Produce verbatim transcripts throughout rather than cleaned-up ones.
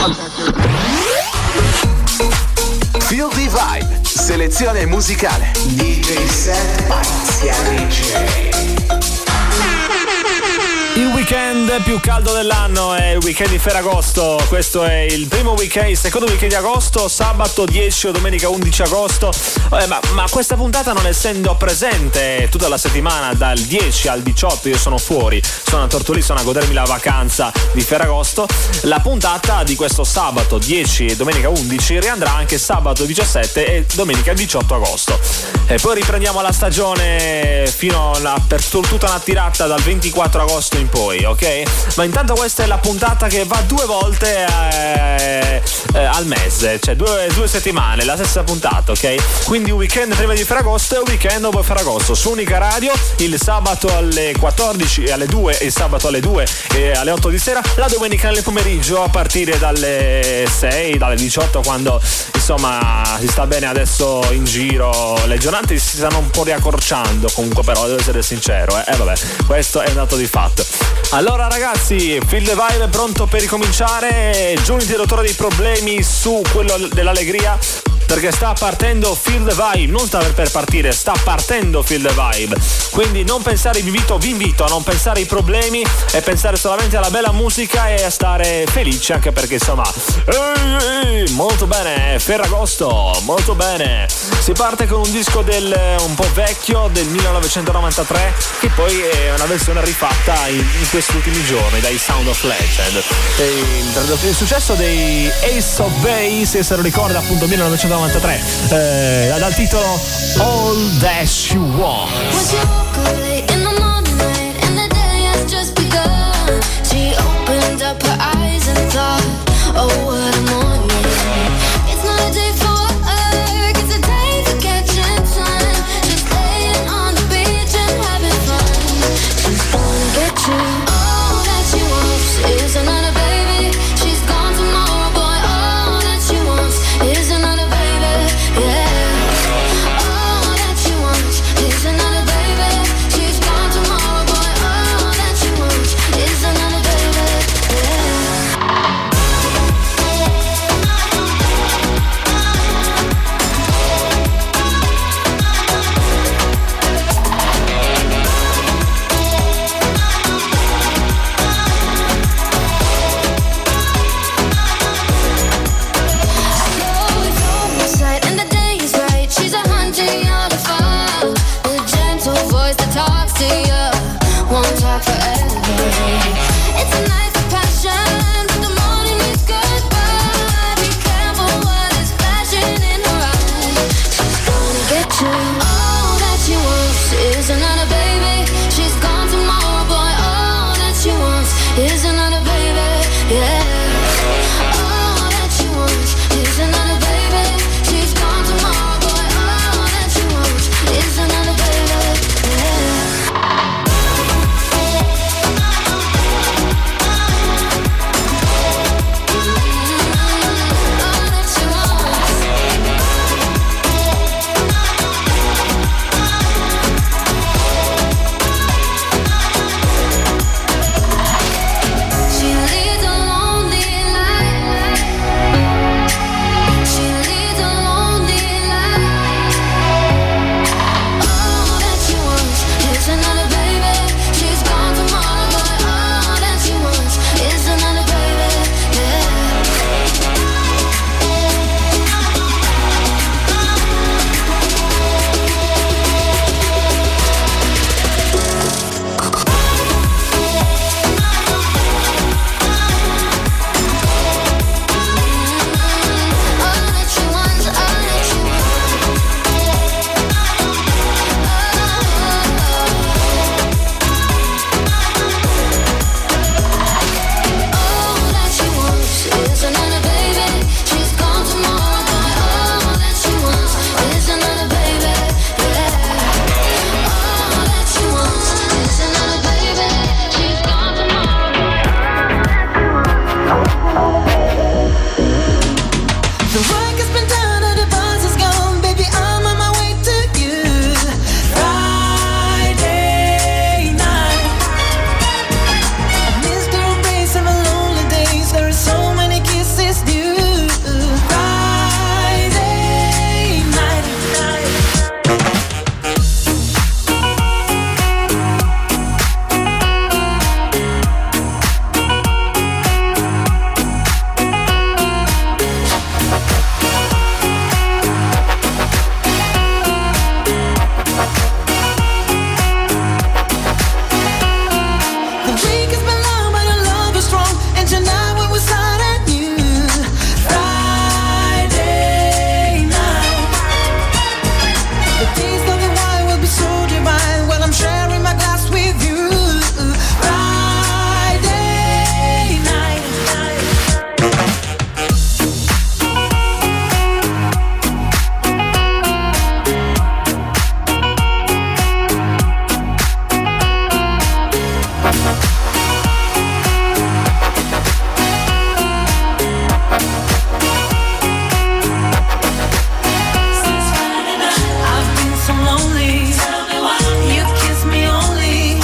Feel the Vibe, selezione musicale. D J Set Pazzia D J. Il weekend più caldo dell'anno è il weekend di Ferragosto. Questo è il primo weekend, il secondo weekend di agosto, sabato dieci o domenica undici agosto. Eh, ma, ma questa puntata, non essendo presente tutta la settimana dal dieci al diciotto, io sono fuori, sono a Tortolì, sono a godermi la vacanza di Ferragosto. La puntata di questo sabato dieci e domenica undici riandrà anche sabato diciassette e domenica diciotto agosto. E poi riprendiamo la stagione fino a, per tutta una tirata dal ventiquattro agosto in poi, ok? Ma intanto questa è la puntata che va due volte eh, eh, al mese, cioè due, due settimane, la stessa puntata, ok? Quindi un weekend prima di Ferragosto e un weekend dopo Ferragosto su Unica Radio, il sabato alle quattordici e alle due, il sabato alle due e alle otto di sera, la domenica nel pomeriggio a partire dalle sei, dalle diciotto, quando insomma si sta bene adesso in giro, le giornate si stanno un po' riaccorciando comunque, però devo essere sincero, eh, eh vabbè, questo è un dato di fatto. Allora ragazzi, Feel the Vibe è pronto per ricominciare. Giù interruttore dei problemi su quello dell'allegria, perché sta partendo Feel the Vibe, non sta per partire, sta partendo Feel the Vibe. Quindi non pensare, vi invito, vi invito a non pensare ai problemi e pensare solamente alla bella musica e a stare felici, anche perché insomma ehi, ehi, molto bene, Ferragosto, molto bene. Si parte con un disco del un po' vecchio del millenovecentonovantatré, che poi è una versione rifatta in, in questi ultimi giorni dai Sound of Legend. E il, il successo dei Ace of Base, se lo ricorda, appunto millenovecentonovantatré, eh, dal titolo All That You Want. Oh, what a morning. It's not a day for work, it's a day for catching sun. Just laying on the beach and having fun. She's gonna get you. All that she wants is another baby. She's gone tomorrow, boy. All that she wants is another baby. Yeah. All that she wants is another baby. She's gone. Imagine now when we're starting new. Friday night. The taste of the wine will be so divine while I'm sharing my glass with you. Friday night. I've been so lonely. You kiss me only.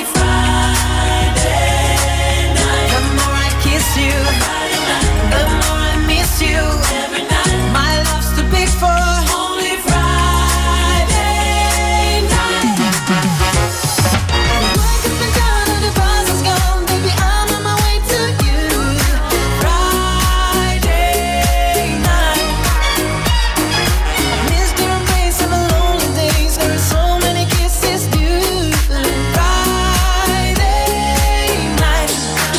The more I kiss you, the more I miss you. My love's too big for only Friday night. Work has been done and the buzz is gone, baby. I'm on my way to you. Friday night. Missed your embrace on my lonely days. There are so many kisses due. Friday night.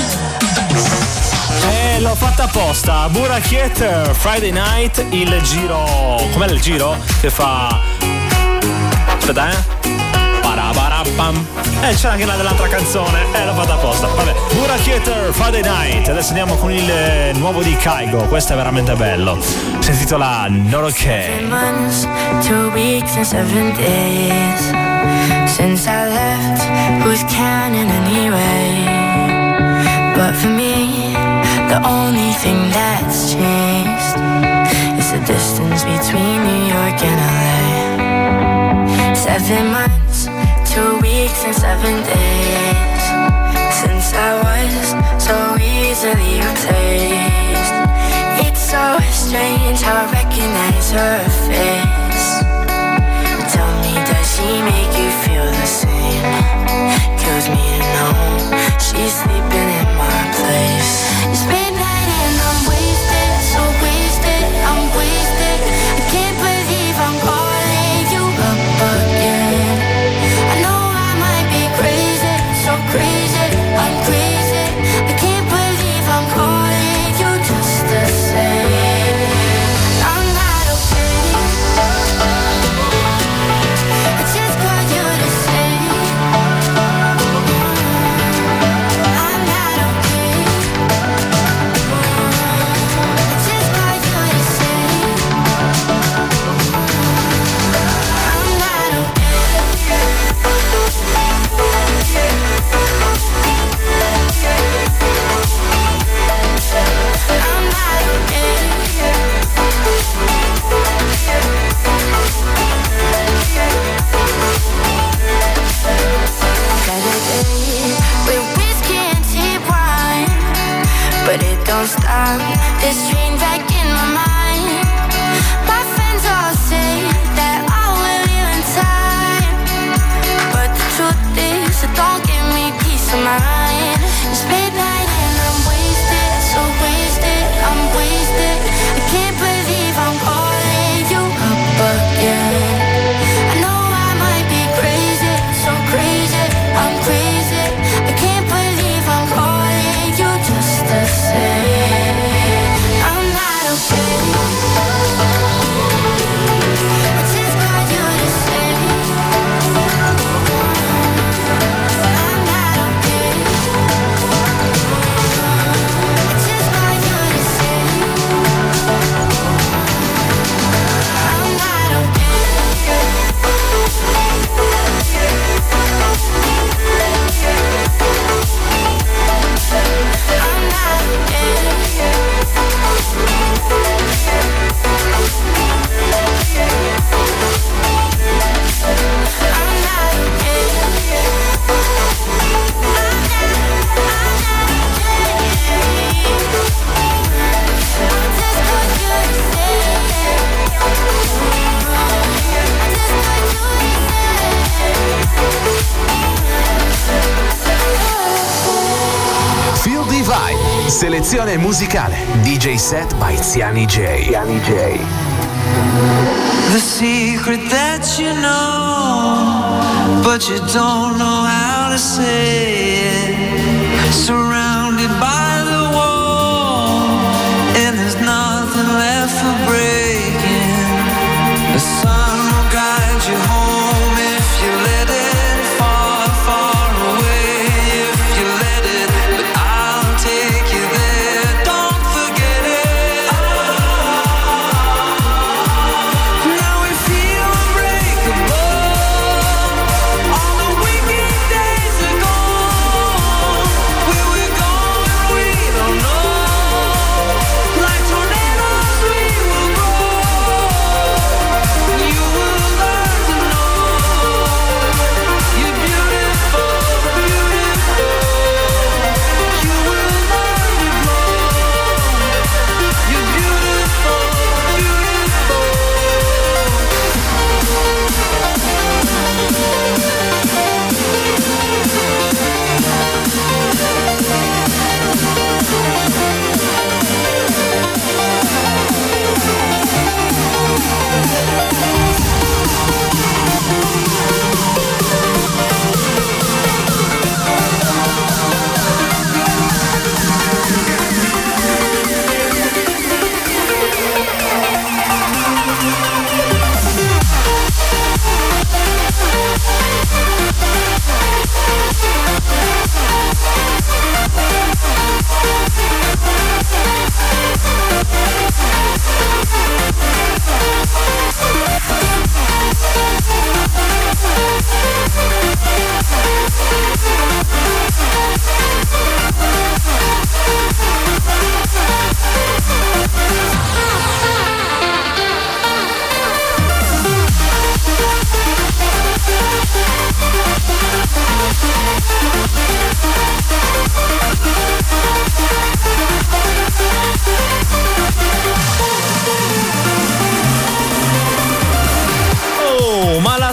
E l'ho fatta apposta. Burachiet, Friday Night, il giro. Com'è il giro? Che fa. Aspetta, eh. Parabarapam. E c'è anche una dell'altra canzone. E l'ho fatta apposta. Vabbè. Burachiet, Friday Night. Adesso andiamo con il eh, nuovo di Kygo. Questo è veramente bello. Si intitola Not Okay. Months, two weeks and seven days since I left. Who's counting anyway? But for me, the only thing that's changed is the distance between New York and L A. Seven months, two weeks and seven days since I was so easily replaced. It's so strange how I recognize her face. Tell me, does she make you feel the same? Kills me to know she's sleeping in my place. It's midnight and I'm wasted, so wasted, I'm wasted. I can't believe I'm calling you up again. I know I might be crazy, so crazy, I'm crazy. I can't believe I'm calling you just the same. I'm not okay. I just called you to say I'm not okay. I just called you to say I'm not okay. I'm not okay. Saturday with whiskey and cheap wine, but it don't stop this train back in my mind. My friends all say that I will live in time, but the truth is it don't give me peace of mind. It's midnight and I'm wasted, so wasted, I'm wasted. I can't believe I'm calling you up again. I know I might be crazy, so crazy, I'm crazy. I can't believe I'm calling you just the same. I'm not okay. I just called you to say I'm not okay. I just called you to say I'm not okay. I'm not Feel the Vibe, selezione musicale, D J set by Ziani J. Ziani J. The secret that you know, but you don't know how to say it. Surrounded by the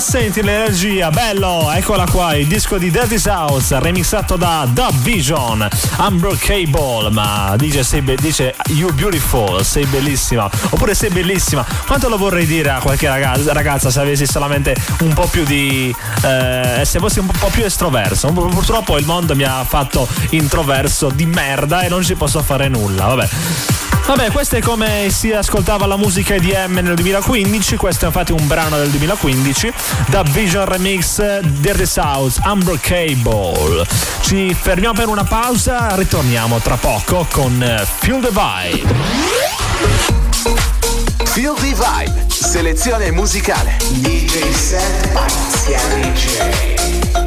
senti l'energia, bello, eccola qua, il disco di Dirty South remixato da Dub Vision, Unbreakable. Ma dice, sei be- dice You Beautiful, sei bellissima, oppure sei bellissima. Quanto lo vorrei dire a qualche ragazza, ragazza se avessi solamente un po' più di eh, se fossi un po' più estroverso. Purtroppo il mondo mi ha fatto introverso di merda e non ci posso fare nulla. Vabbè Vabbè, questo è come si ascoltava la musica E D M nel duemilaquindici. Questo è infatti un brano del duemilaquindici, da Vision Remix, Dirty South, Unbreakable. Ci fermiamo per una pausa, ritorniamo tra poco con Feel the Vibe. Feel the Vibe, selezione musicale D J Set Marziani J.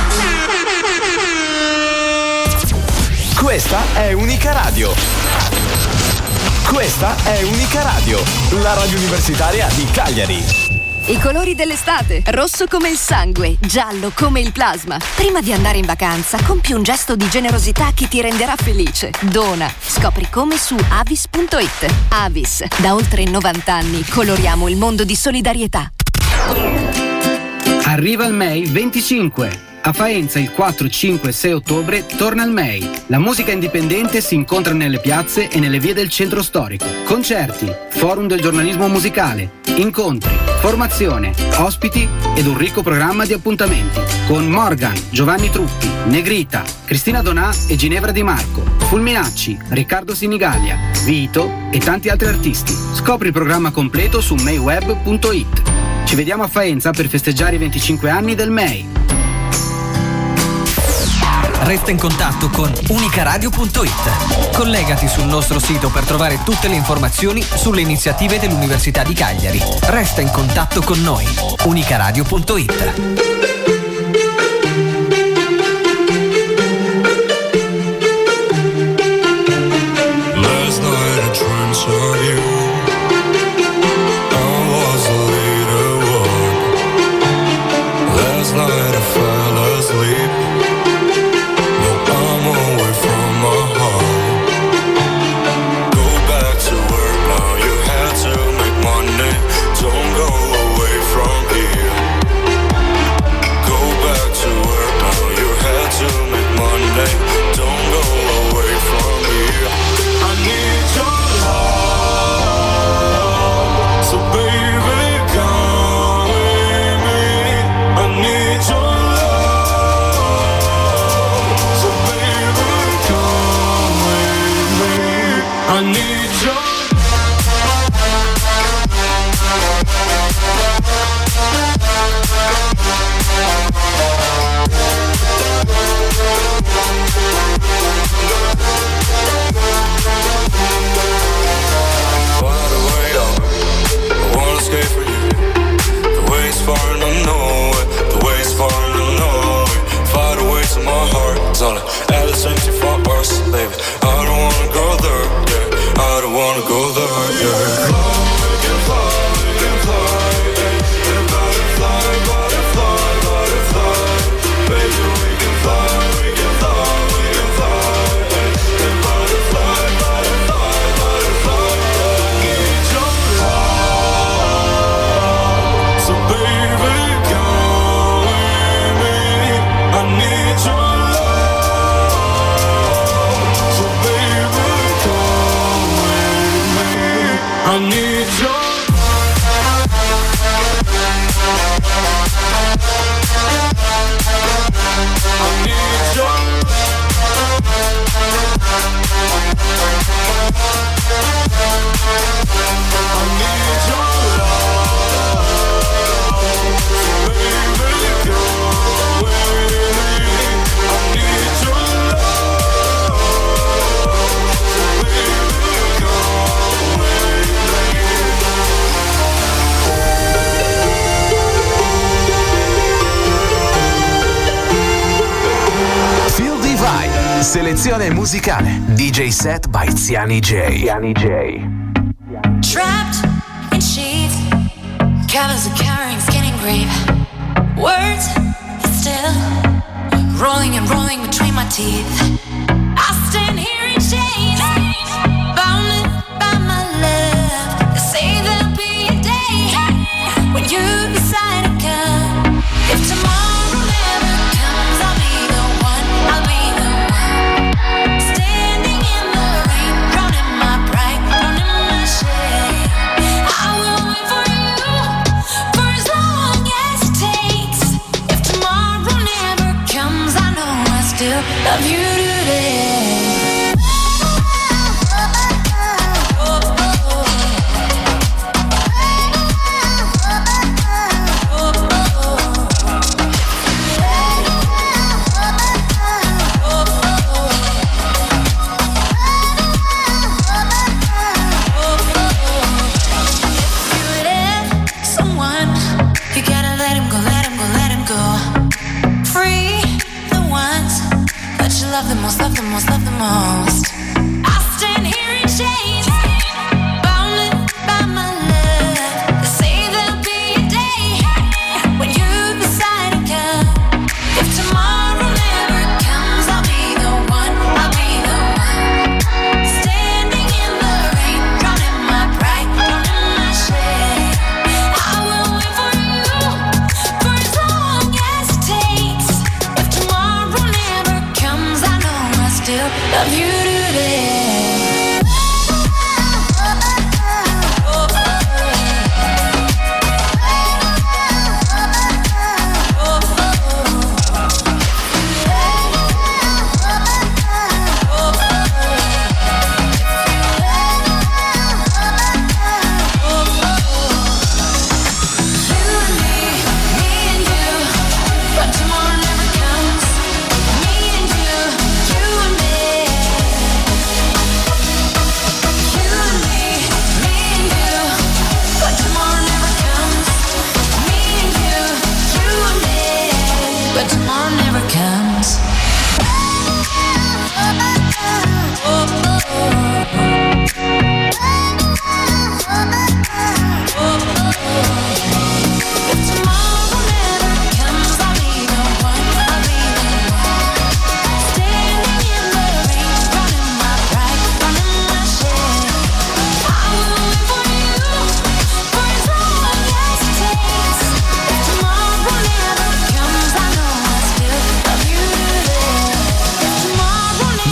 Questa è Unica Radio. Questa è Unica Radio, la radio universitaria di Cagliari. I colori dell'estate, rosso come il sangue, giallo come il plasma. Prima di andare in vacanza, compi un gesto di generosità che ti renderà felice. Dona. Scopri come su avis punto it. Avis, da oltre novanta anni coloriamo il mondo di solidarietà. Arriva il M E I venticinque. A Faenza il quattro, cinque e sei ottobre torna il M E I. La musica indipendente si incontra nelle piazze e nelle vie del centro storico. Concerti, forum del giornalismo musicale, incontri, formazione, ospiti ed un ricco programma di appuntamenti con Morgan, Giovanni Truppi, Negrita, Cristina Donà e Ginevra Di Marco, Fulminacci, Riccardo Sinigalia, Vito e tanti altri artisti. Scopri il programma completo su meiweb punto it. Ci vediamo a Faenza per festeggiare i venticinque anni del M E I. Resta in contatto con unicaradio punto it. Collegati sul nostro sito per trovare tutte le informazioni sulle iniziative dell'Università di Cagliari. Resta in contatto con noi. unicaradio punto it. Selezione musicale D J Set by Ziani J. Ziani J. Trapped in sheets, colors are carrying skin and grief. Words are still rolling and rolling between my teeth. I stand here in chains, bounded by my love. They say there'll be a day when you decide to come.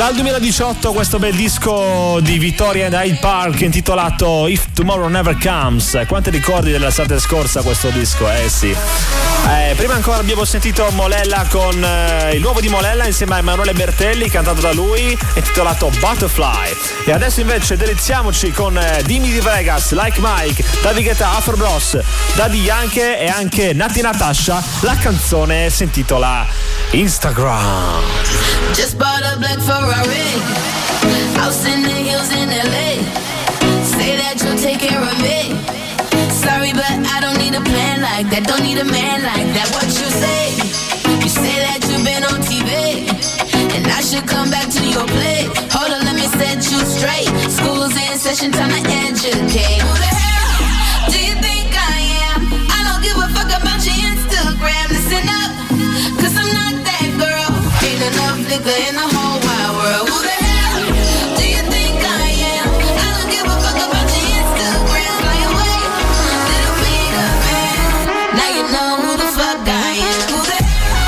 Dal duemiladiciotto questo bel disco di Victoria and Hyde Park intitolato If Tomorrow Never Comes. Quanti ricordi dell'estate scorsa questo disco, eh sì. Eh, prima ancora abbiamo sentito Molella con eh, il nuovo di Molella insieme a Emanuele Bertelli, cantato da lui, intitolato Butterfly. E adesso invece deliziamoci con eh, Dimi di Vegas, Like Mike, David Guetta, Afro Bros, Daddy Yankee e anche Natti Natasha. La canzone si intitola Instagram. Just bought a black Ferrari, house in the hills in L A. Say that you'll take care of it. Sorry, but I don't need a plan like that. Don't need a man like that. What you say? You say that you've been on T V, and I should come back to your place. Hold on, let me set you straight. School's in session, time to educate. Who the hell do you think I am? I don't give a fuck about your Instagram. Listen up, cause I'm not that girl. Ain't enough liquor in the whole wide world. Who the hell do you think I am? I don't give a fuck about your Instagram. Fly away, little bigger man. Now you know who the fuck I am. Who the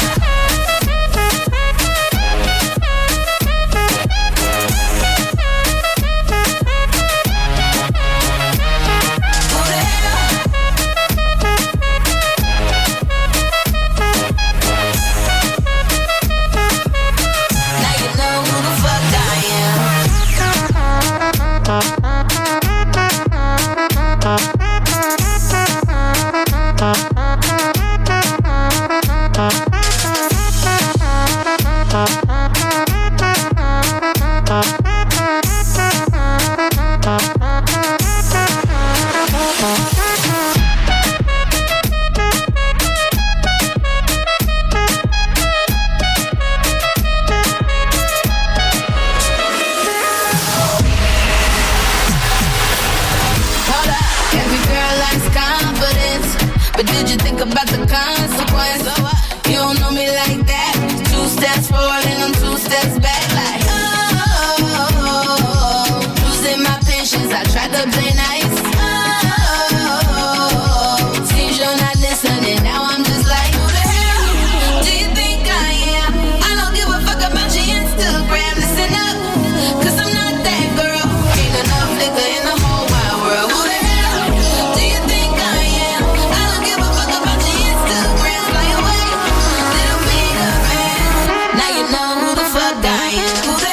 about the consequence? You don't know me like that. Two steps forward and I'm two steps back. Like, oh, losing my patience. I tried to play nice. Oh, seems you're not listening. Now I'm just like, who the hell do you think I am? I don't give a fuck about your Instagram. Listen up, cause I'm not that girl. Ain't enough liquor in the whole wide world. Who the hell do you think I am? I don't give a fuck about your Instagram. Fly away, little bigger man. Now you know who the fuck I am. Who the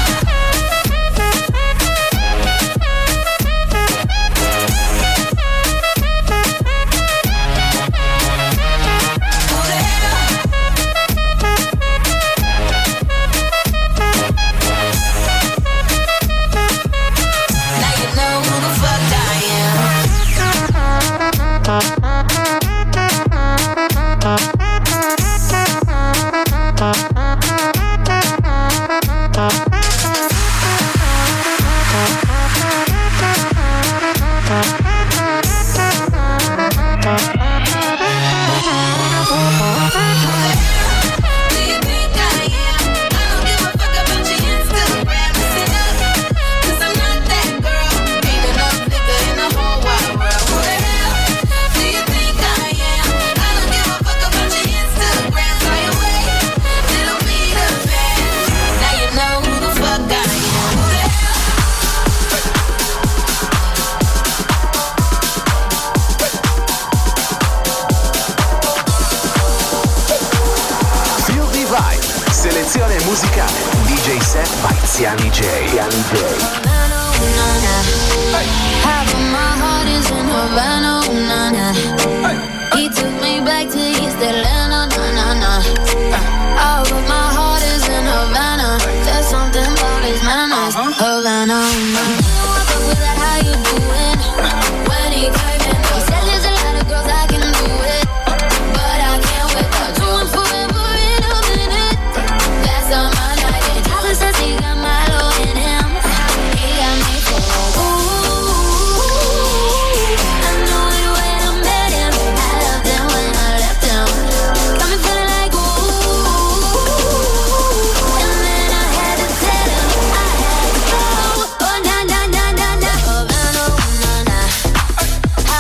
Selezione musicale D J set by Ziani J. Ziani J. Half of my heart is in Havana, nah, nah. He took me back to East Atlanta, nah, nah, nah. All of my heart is in Havana. There's something about his manners, Havana, nah. How you doing? When he came in, he said there's a lot of girls I can do it, but I can't wait for you and forever in a minute. That's on my night. And Tyler says he got Milo in him. He got me for ooh. I knew it when I met him. I loved him when I left him. Got me feeling like ooh. And then I had to tell him I had to go. Oh na na na na na. Havana, na na.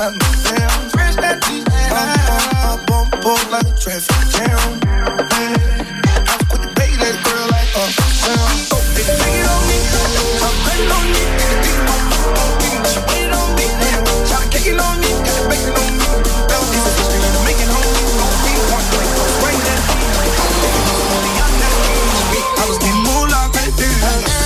I'm down. Fresh that G, I'm on board like a traffic jam. I'm quick to pay that girl like up down. Oh, they take it on me, I'm putting on me. She waited on me, try to kick it on me, got it bacon on me. Now this is history, to make it home. Point blank, right that I was getting moolah right there.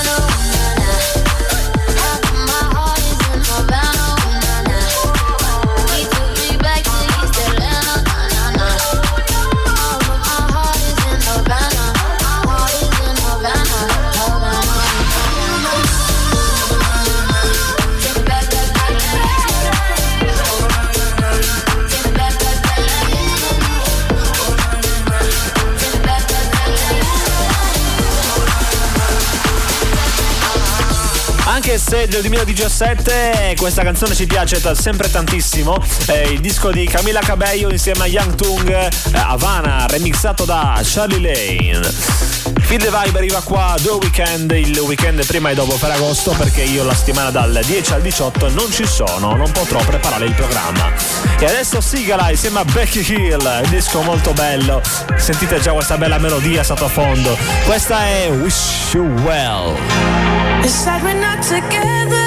Anche se del duemiladiciassette questa canzone ci piace t- sempre tantissimo, eh, il disco di Camila Cabello insieme a Young Thug, eh, Havana, remixato da Charlie Lane. Feel the Vibe arriva qua The Weeknd, il weekend prima e dopo Ferragosto, perché io la settimana dal dieci al diciotto non ci sono, non potrò preparare il programma. E adesso sigala insieme a Becky Hill, un disco molto bello, sentite già questa bella melodia sottofondo, questa è Wish You Well. It's sad we're not together,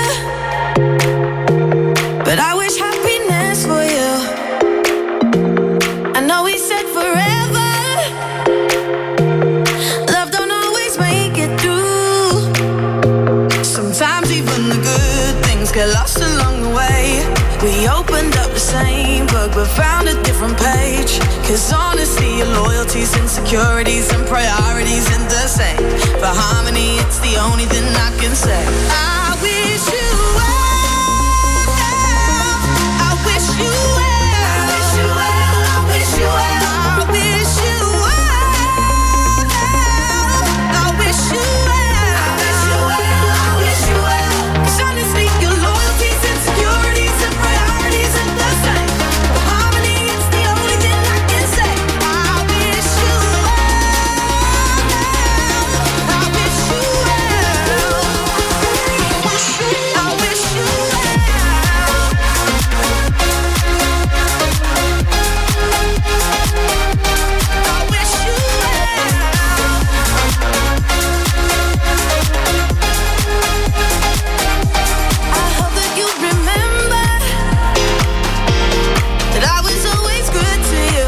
but I wish happiness for you. I know we said forever, love don't always make it through. Sometimes even the good things get lost along the way. We opened up the same book but found a different page. Cause honestly your loyalties, insecurities and priorities ain't the same. For harmony it's the only thing I can say. I wish you well, I wish you well, I wish you well, I wish you well, I wish you well, I wish you well, I wish you well, I wish you well. Cause honestly your loyalties, insecurities and priorities ain't the same. For harmony it's the only thing I can say. I wish you well, I wish you well, I wish you well. I hope that you remember that I was always good to you.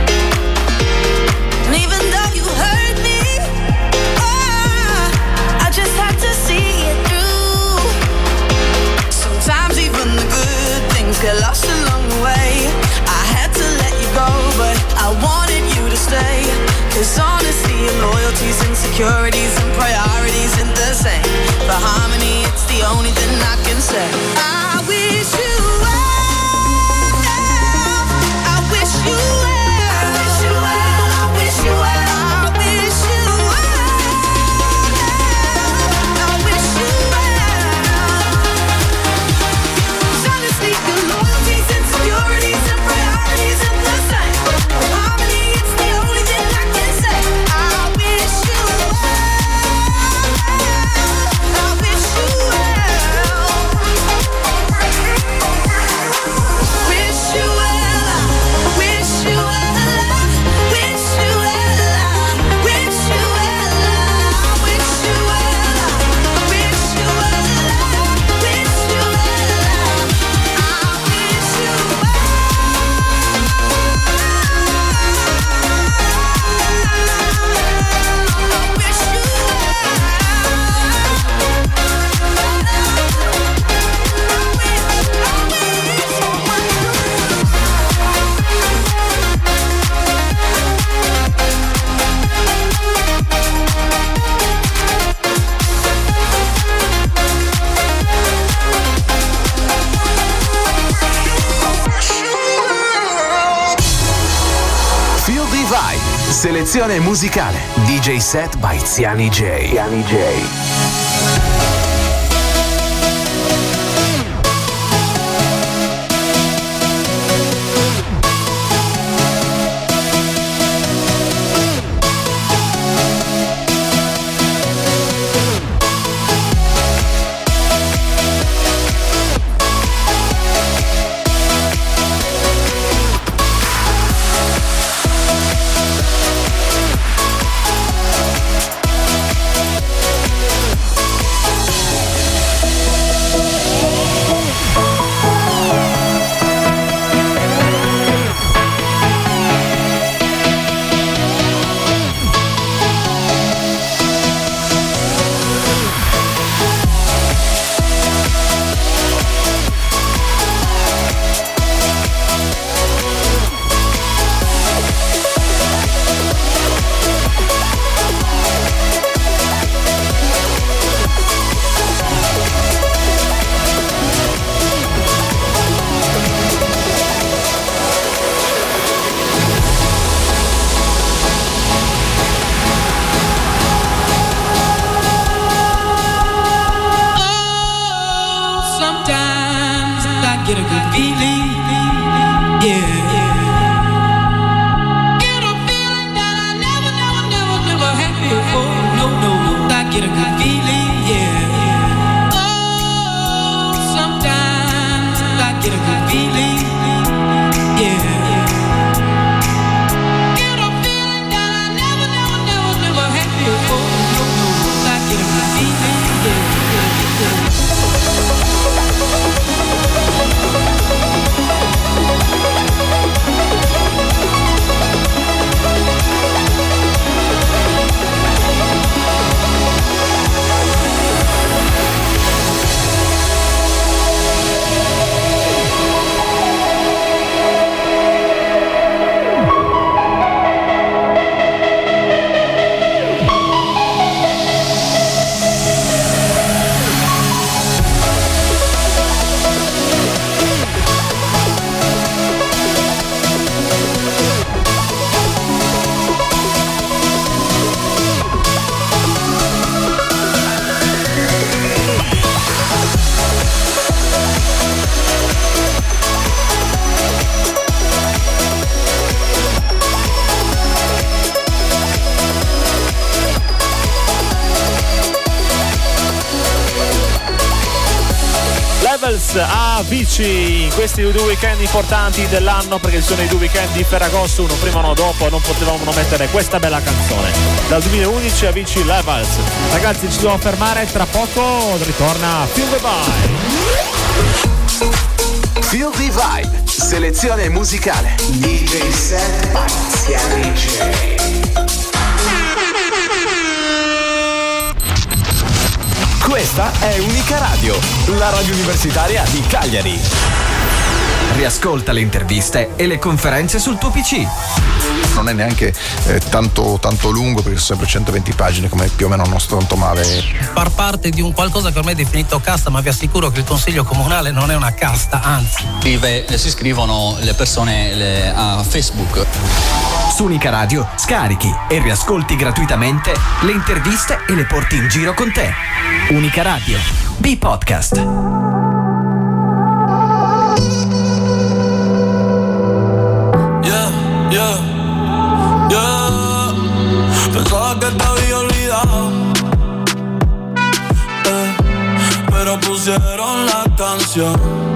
And even though you hurt me, oh, I just had to see it through. Sometimes even the good things get lost along the way. I had to let you go, but I wanted you to stay. Cause honestly your loyalties, insecurities and priorities ain't the same. For harmony it's the only thing I can say. I wish you well, I wish you well, I wish you well, I wish you well, I wish you well, I wish you well. Cause honestly your loyalties, insecurities and priorities ain't the same. For harmony it's the only thing I can say. I wish you well, I wish you well, wish you well, wish you well, wish you well, wish you well, wish you well, wish you well, wish you well, I wish you well, wish you Feel the Vibe, selezione musicale, D J set by Ziani J. Ziani J. Levels, Avicii, in questi due weekend importanti dell'anno, perché sono i due weekend di Ferragosto, uno prima uno dopo, non potevamo non mettere questa bella canzone. Dal duemilaundici Avicii Levels. Ragazzi, ci dobbiamo fermare, tra poco ritorna Feel the Vibe. Feel the Vibe, selezione musicale D J Set Marziani J. Questa è Unica Radio, la radio universitaria di Cagliari. Riascolta le interviste e le conferenze sul tuo P C. Non è neanche eh, tanto, tanto lungo, perché sono sempre centoventi pagine, come più o meno non sto tanto male. Far parte di un qualcosa che ormai è definito casta, ma vi assicuro che il consiglio comunale non è una casta, anzi. Si iscrivono le persone le, a Facebook. Su Unica Radio scarichi e riascolti gratuitamente le interviste e le porti in giro con te. Unica Radio, B-Podcast. Yeah, yeah, yeah. Pensaba que te había olvidado, eh, pero pusieron la canción,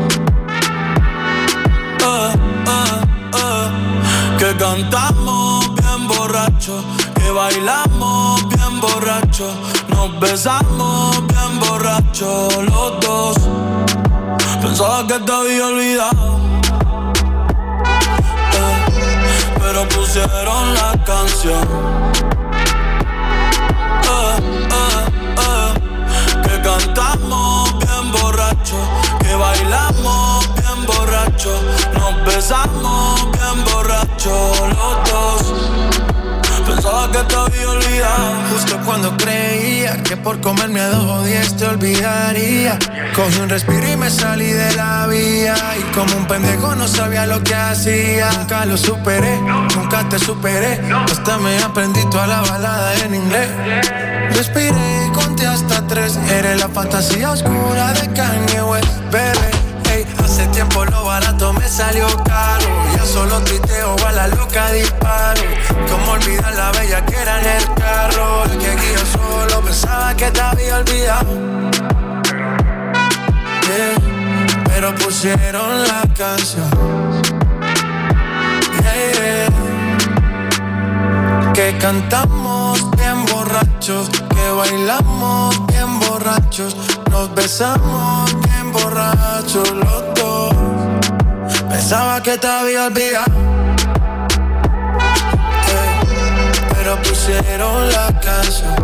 eh, eh, eh, que cantamos bien borracho, que bailamos bien borracho, nos besamos bien borracho los dos. Pensaba que te había olvidado, pero pusieron la canción, eh, eh, eh, que cantamos bien borracho, que bailamos bien borracho, nos besamos bien borracho los dos. Pensaba que te había olvidado, justo cuando creía que por comerme a dos o diez te olvidaría. Cogí un respiro y me salí de la vía, y como un pendejo no sabía lo que hacía. Nunca lo superé, nunca te superé, hasta me aprendí toda la balada en inglés. Respiré y conté hasta tres, eres la fantasía oscura de Kanye West, bebé. Hey, hace tiempo lo barato me salió caro, ya solo tuiteo a la loca disparo. Cómo olvidar la bella que era en el carro, el que guió solo pensaba que te había olvidado, yeah, pero pusieron la canción, yeah, yeah, que cantamos bien borrachos, que bailamos bien borrachos, nos besamos bien borrachos los dos. Pensaba que te había olvidado, yeah, pero pusieron la canción,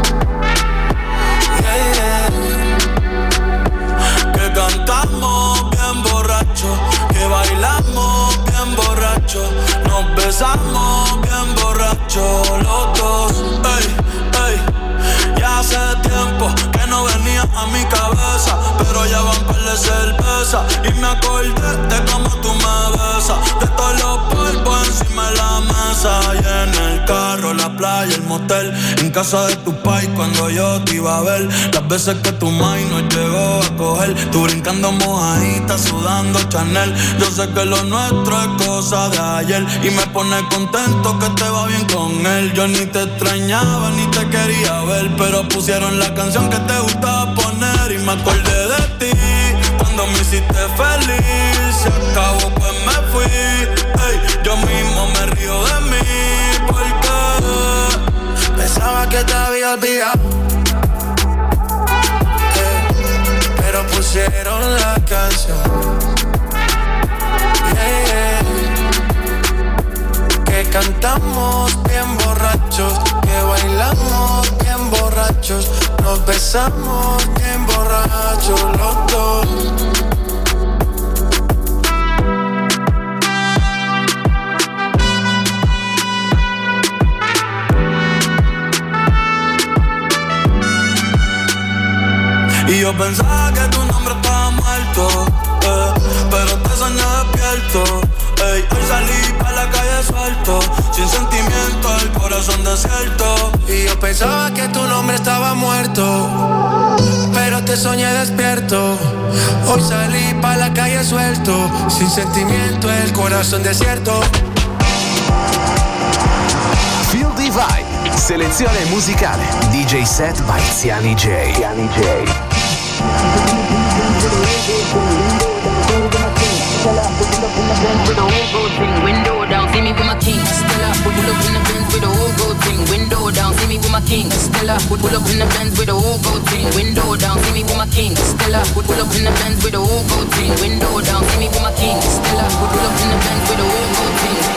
yeah, yeah, que cantamos bien borracho, que bailamos bien borracho, nos besamos bien borracho los dos. Ey, ey, ya hace tiempo que no venía a mi cabeza, pero ya van par de cerveza y me acordé de cómo tú me besas, de todos los polvos encima de la mesa, y en el carro, la playa, el motel, en casa de tu pai cuando yo te iba a ver, las veces que tu mai nos llegó a coger, tú brincando mojadita, sudando Chanel. Yo sé que lo nuestro es cosa de ayer y me pone contento que te va bien con él. Yo ni te extrañaba ni te quería ver, pero pusieron la canción que te gustaba poner y me acordé de ti cuando me hiciste feliz. Se acabó pues me fui, ey, yo mismo me río de mí porque pensaba que te había olvidado, yeah, pero pusieron la canción, yeah, yeah, que cantamos bien borrachos, que bailamos bien borrachos, nos besamos bien borrachos los dos. Y yo pensaba que tu nombre estaba muerto, eh, pero te soñé despierto. Ey, hoy salí pa' la calle suelto, sin sentimiento, el corazón desierto. Y yo pensaba que tu nombre estaba muerto, pero te soñé despierto. Hoy salí pa' la calle suelto, sin sentimiento, el corazón desierto. Feel the Vibe, selezione musicale D J Set by Ziani J. Ziani J. Stella, pull up in the Benz with a whole gold thing, window down, see me with my king. Stella, pull up in the Benz with a whole gold thing, window down, see me with my king. Stella, pull up in the Benz with a whole gold thing, window down, see me with my king. Stella, pull up in the Benz with a whole gold thing, window down, see me with my king. Stella, pull up in the Benz with a whole gold thing.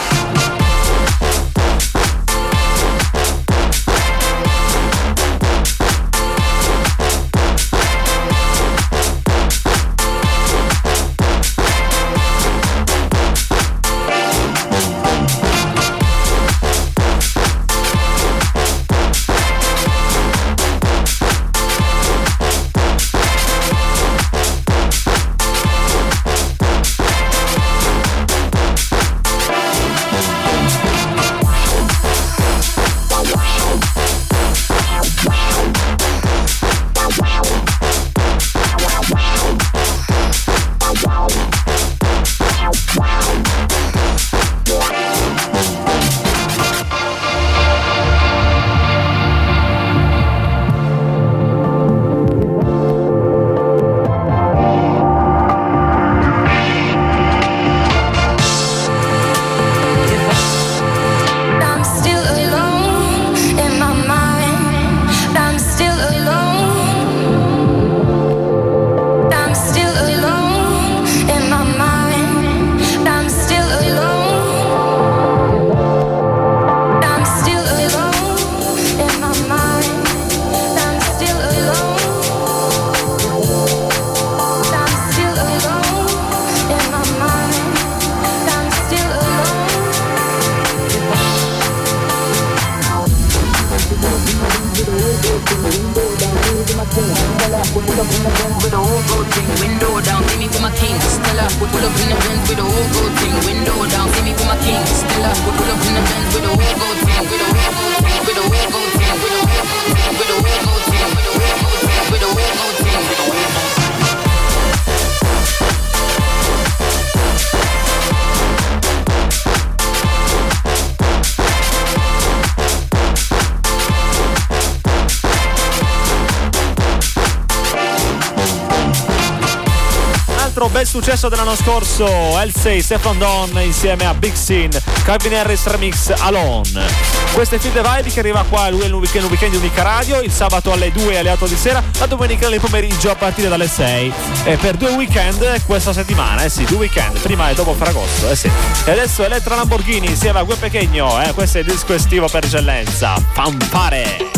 Bel successo dell'anno scorso, Halsey, Stefan Don insieme a Big Sin, Calvin Harris remix Alone. Questo è Feel the Vibe che arriva qua lui è il weekend, un weekend di Unica Radio, il sabato alle due e alle otto di sera, la domenica nel pomeriggio a partire dalle sei. E per due weekend questa settimana, eh sì, due weekend, prima e dopo Ferragosto, eh sì. E adesso Elettra Lamborghini insieme a Gue Pequeño, eh, questo è il disco estivo per eccellenza, Fanfare.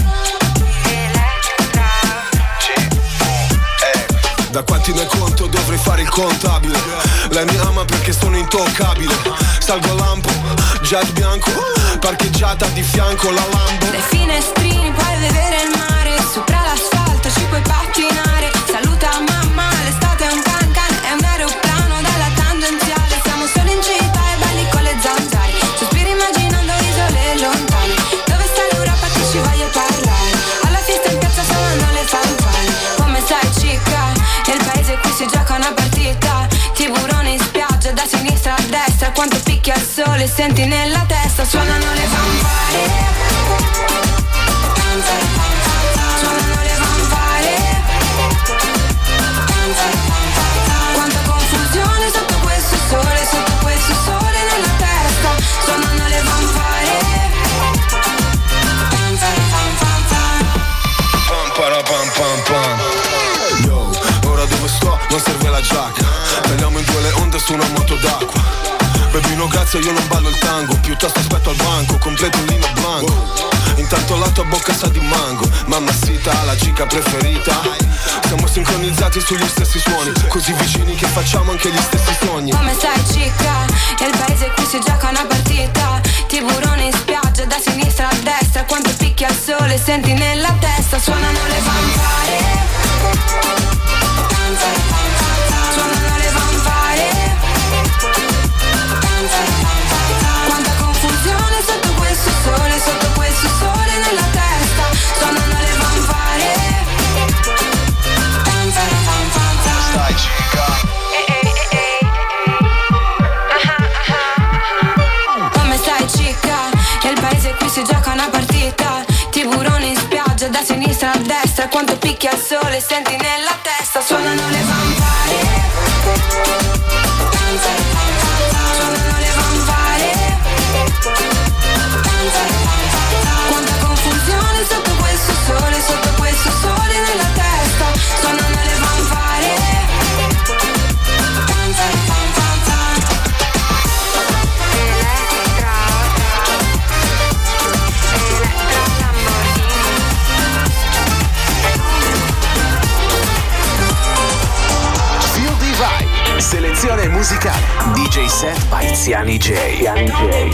Da quanti ne conto dovrei fare il contabile. Lei mi ama perché sono intoccabile. Salgo a lampo, jet bianco, parcheggiata di fianco la Lambo. Dai finestrini puoi vedere il mare, sopra l'asfalto ci puoi pattinare. Saluta mamma, l'estate è un can can, è un aeroplano dalla tangenziale. Siamo solo in città e belli con le zanzare, sospiri immaginando isole lontane. Dove sta l'Europa che ci voglio parlare? Alla fiesta in piazza suonano le fanfare. Come sai cicca? Nel paese qui si gioca una partita, tiburone in spiaggia da sinistra a destra, quanto picchia il sole senti nella testa, suonano le fanfare, suonano le fanfare, quanta confusione sotto questo sole, sotto questo sole nella testa, suonano le fanfare, pam para pam pam pam. Dove sto non serve la giacca, tagliamo in due le onde su una moto d'acqua. Bebino grazie io non ballo il tango, piuttosto aspetto al banco, completo un lino blanco. Intanto la tua bocca sa di mango, mammacita la chica preferita. Siamo sincronizzati sugli stessi suoni, così vicini che facciamo anche gli stessi sogni. Come sai cicca, nel paese qui si gioca una partita, tiburone in spiaggia da sinistra a destra, quanto picchia il sole senti nella testa, suonano le fanfare. Suonano le fanfare, quanta confusione sotto questo sole, sotto questo sole nella testa, suonano le fanfare, stai cica. Come stai cicca, nel paese qui si gioca una partita, tiburone in spiaggia da sinistra a destra, quanto picchia il sole senti nella testa, suonano le fanfare. Suonano le fanfare. Quanta confusione sotto questo sole, sotto questo sole nella testa. Suonano le fanfare. Feel the Vibe, selezione musicale, D J set by Ziani J. Ziani J.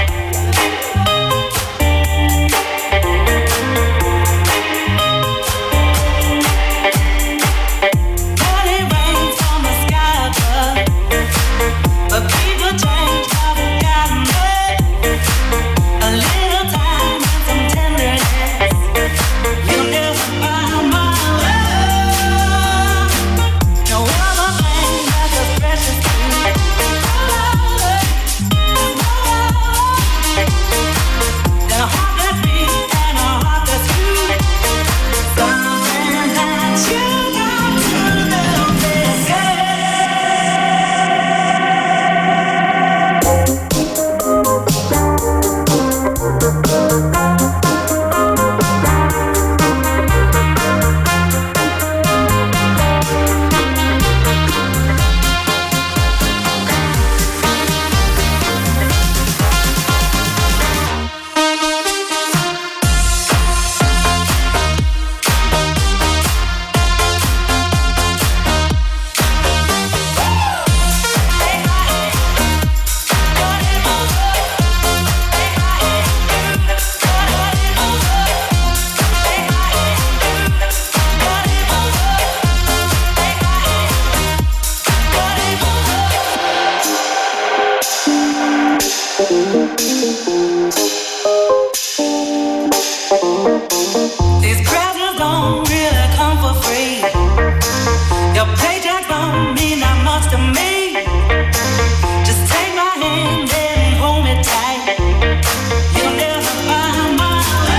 These presents don't really come for free. Your paycheck don't mean that much to me. Just take my hand and hold me tight. You'll never find my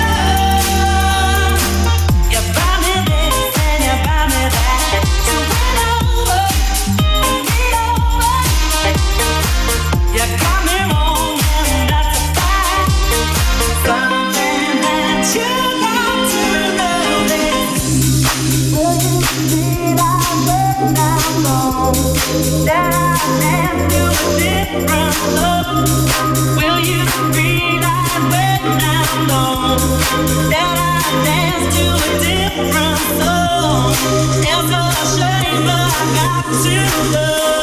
love. You buy me this and you buy me that. So win over, lean over. You got me wrong and that's a fact. Something that you got to know this. Will you see that when I'm gone? That I dance to a different love. Will you realize when I'm gone? That I dance to a different song. It's a shame, but I got to know.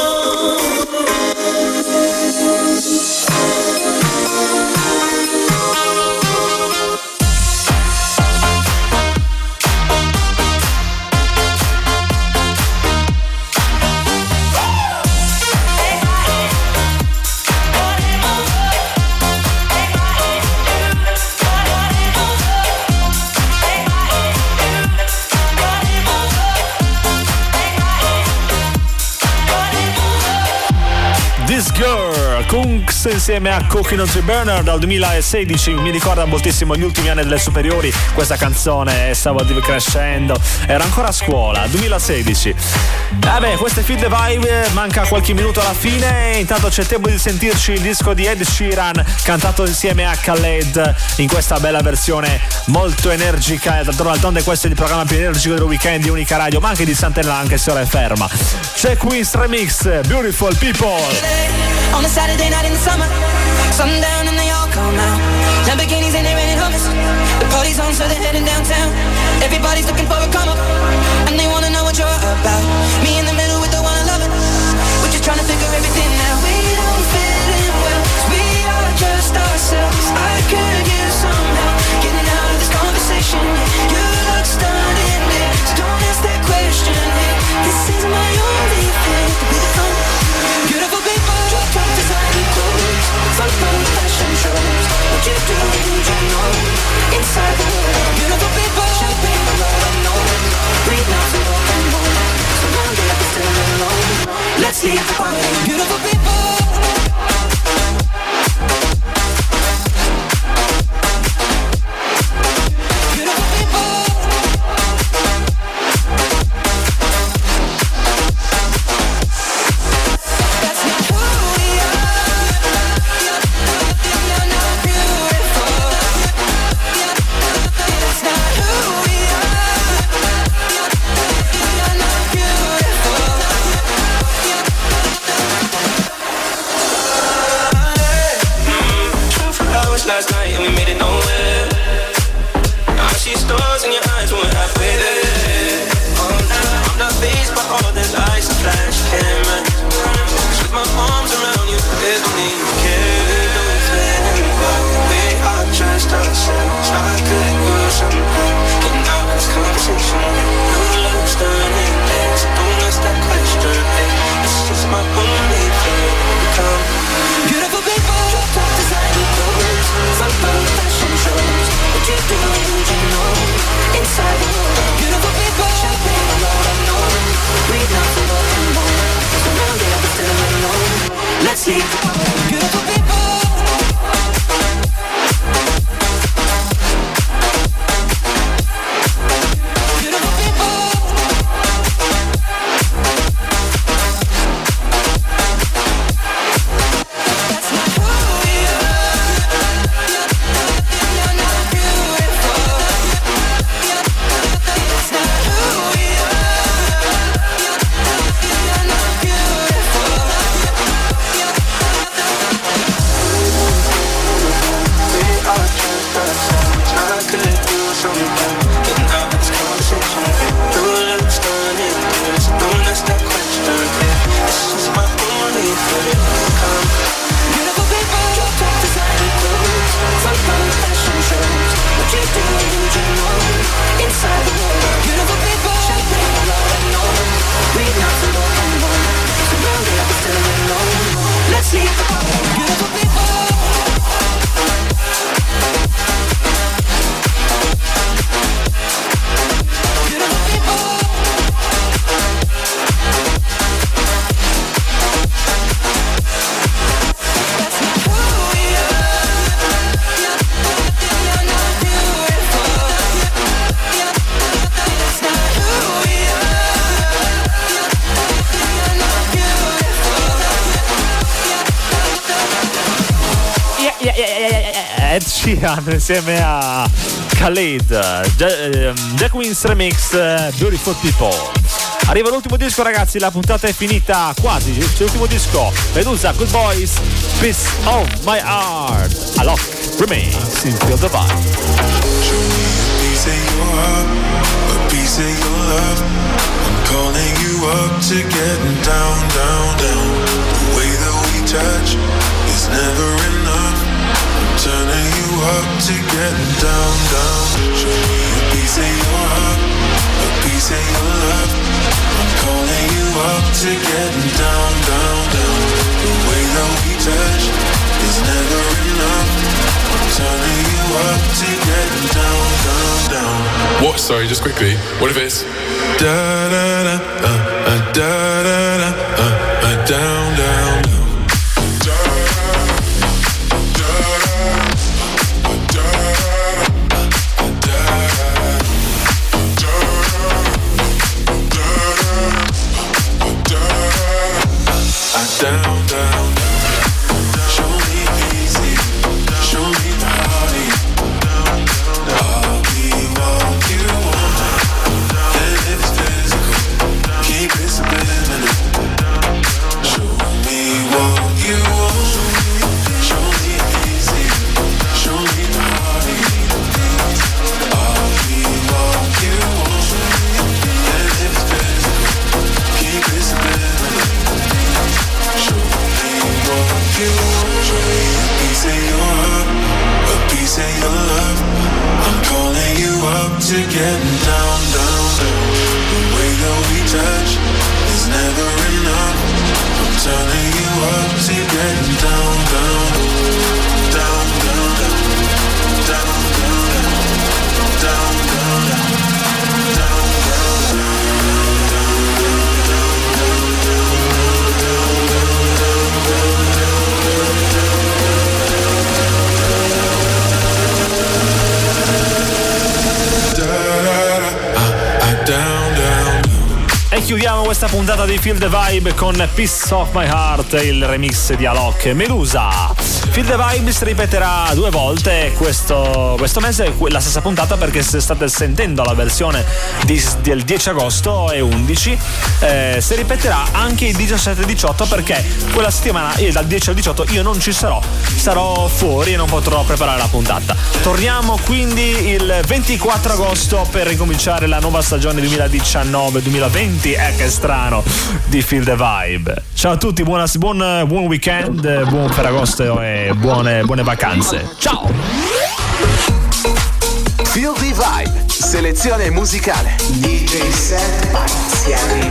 This Girl, Kunks insieme a Cooking on Tree Burner dal duemilasedici. Mi ricorda moltissimo gli ultimi anni delle superiori questa canzone, stavo crescendo, ero ancora a scuola, duemilasedici. Vabbè, questo è Feel the Vibe, manca qualche minuto alla fine, intanto c'è tempo di sentirci il disco di Ed Sheeran cantato insieme a Khaled in questa bella versione molto energica. D'altronde questo è il programma più energico del weekend di Unica Radio, ma anche di Sant'Elena, anche se ora è ferma. C'è Queen's Remix, Beautiful People. On a Saturday night in the summer, sundown and they all come out. Lamborghinis and they rented hummus. The party's on, so they're heading downtown. Everybody's looking for a come up, and they wanna know what you're about. Me in the middle with the one I love it. We're just trying to figure everything out. We don't fit in well, 'cause we are just ourselves. I could use some help getting out of this conversation. Yeah. You look stunning there, so don't ask that question. Yeah. This is my only thing to be the fun. Beautiful people, drop designer clothes, front row fashion shows. What you do, you know, inside the world. Beautiful people, champagne, I know, breathe I could do something better, and now it's conversation. No love starting this, don't ask that question. This is my only thing. Beautiful people, drop top designer clothes, front row fashion shows. What you do, you know, inside the world. Beautiful people, champagne all I know. Read not to look and one, so now we have to still alone. Let's leave the party. Beautiful people. Ed Sheeran insieme a Khalid, Jack Wins remix Beautiful People. Arriva l'ultimo disco, ragazzi, la puntata è finita quasi. C'è l'ultimo disco, Medusa, Good Boys, Piece of My Heart, Alok remix in Feel the Vibe. Show me a piece of your heart, a piece of your love. I'm calling you up to getting down, down, down. The way that we touch is never enough. Turning you up to getting down, down. Show me a piece of your heart, a piece of your love. I'm calling you up to getting down, down, down. The way that we touch is never enough. I'm turning you up to getting down, down, down. What? Sorry, just quickly. What if it's da da da, uh, uh, da da da, uh, uh, down, down, down. Down, down, down. Show me easy, show me party. Down, down, down. I'll be what you want. And if it's physical, keep it subliminal. Show me what you want. Show me easy, show me party. I'll be what you want. And if it's physical, keep it subliminal. Show me what you want. Show me a piece of your heart, a piece of your love. I'm calling you up to getting down, down, down. The way that we touch is never enough. I'm turning you up to getting down, down, down, down, down, down, down, down, down, down. E chiudiamo questa puntata di Feel the Vibe con Piece of My Heart, il remix di Alok Medusa. Feel the Vibe si ripeterà due volte questo, questo mese, la stessa puntata, perché se state sentendo la versione di, del dieci agosto e undici, eh, si ripeterà anche il diciassette e diciotto, perché quella settimana io dal dieci al diciotto io non ci sarò, sarò fuori e non potrò preparare la puntata. Torniamo quindi il ventiquattro agosto per ricominciare la nuova stagione duemiladiciannove duemilaventi. Eh, che strano, di Feel the Vibe. Ciao a tutti, buona, buon, buon weekend, buon Ferragosto e buone, buone vacanze. Ciao! Feel the Vibe, selezione musicale D J Set Parziani.